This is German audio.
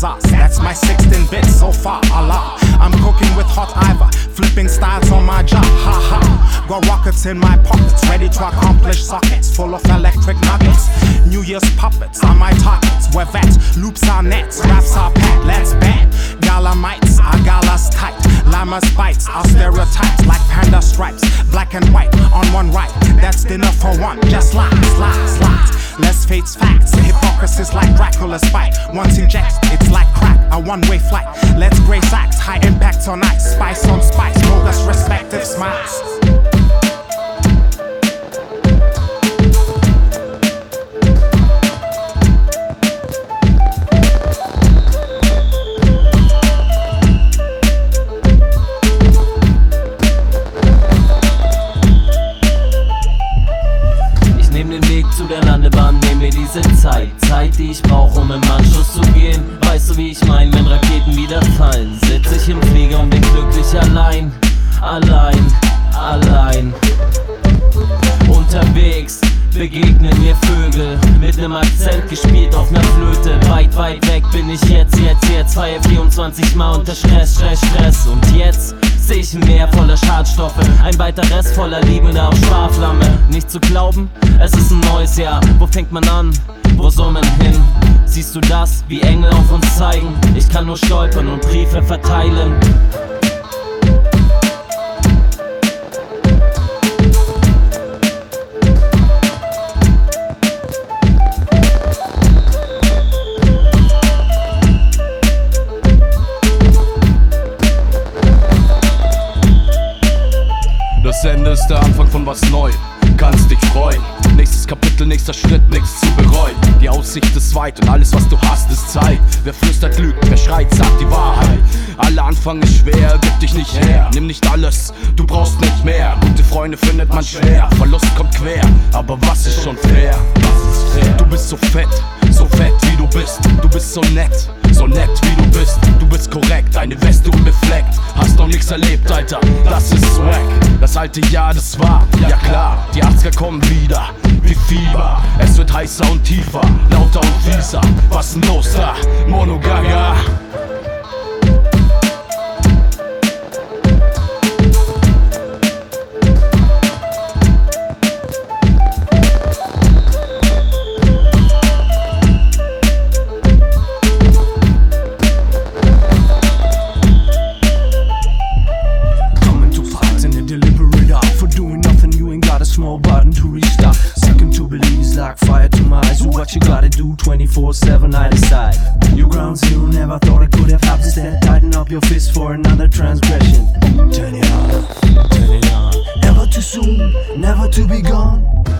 exhaust. That's my 16 bits so far, Allah. I'm cooking with hot iver, flipping styles on my job, ha ha. Got rockets in my pockets, ready to accomplish sockets full of electric nuggets. New Year's puppets are my targets. We're vet, loops are nets, raps are pat, let's bet. Gala mites, our galas tight. Llamas bites, our stereotypes like panda stripes. Black and white on one right, that's dinner for one. Just lies. Let's face facts. Hypocrisy's like Dracula's fight. Once injects, it's like crack, a one-way flight. Let's grace acts, high impact on ice. Spice on spice, bogus respective smiles. Zu der Landebahn, nehm mir diese Zeit, die ich brauch, um im Anschluss zu gehen. Weißt du, wie ich mein, wenn Raketen wieder fallen, sitz ich im Flieger und bin glücklich allein. Unterwegs begegnen mir Vögel mit nem Akzent gespielt auf ner Flöte. Weit weg bin ich jetzt feier 24 Mal unter Stress. Und jetzt seh ich ein Meer voller Schadstoffe, ein weiter Rest voller liebender auf Sparflamme. Nicht zu glauben, es ist ein neues Jahr. Wo fängt man an? Wo soll man hin? Siehst du das, wie Engel auf uns zeigen? Ich kann nur stolpern und Briefe verteilen. Das Ende ist der Anfang von was Neuem, kannst dich freuen. Nächstes Kapitel, nächster Schritt, nichts zu bereuen. Die Aussicht ist weit und alles was du hast ist Zeit. Wer flüstert lügt, wer schreit sagt die Wahrheit. Aller Anfang ist schwer, gib dich nicht her. Nimm nicht alles, du brauchst nicht mehr. Gute Freunde findet man schwer, Verlust kommt quer. Aber was ist schon fair? Du bist so fett wie du bist. Du bist so nett wie du bist. Du bist korrekt, deine Weste unbefleckt. Hast noch nichts erlebt, Alter, das ist Swag. Das alte Jahr, das war, ja klar. Die 80er kommen wieder, wie Fieber. Es wird heißer und tiefer, lauter und fieser. Was denn los da? Monogaga. Small button to restart. Second to believe is like fire to my eyes. So what you gotta do 24/7 I decide. Your ground zero, never thought I could have helped. Instead tighten up your fist for another transgression. Turn it on. Never too soon, never to be gone.